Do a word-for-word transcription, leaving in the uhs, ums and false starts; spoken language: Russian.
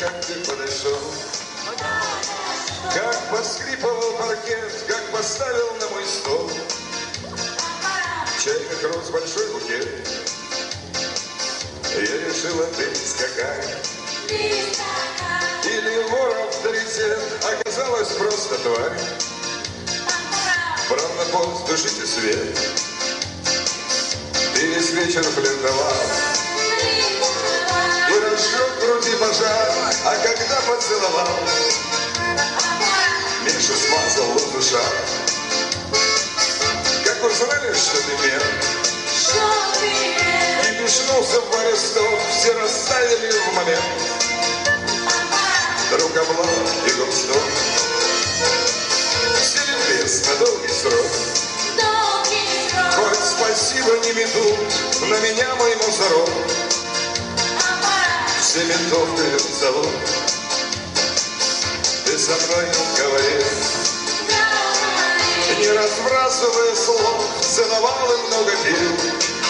как ты подошел, как поскрипывал паркет, как поставил на мой стол чайных роз большой букет. Я решила, ты скакай, или вор авторитет, оказалась просто тварь. Брал на пост душите свет, ты весь вечер флиртовал и разжег в груди пожар, а когда поцеловал, меньше смазал в душах. Как узнали, что ты мент, и пешнулся в море стов, все растаяли в момент. Друг облав и губстов, вселен лес на долгий срок. Хоть спасибо не метут на меня мой мусорок, все ментов ты целуй. Ты со мной говорил, не разбрасывая слов, целовал и много пил.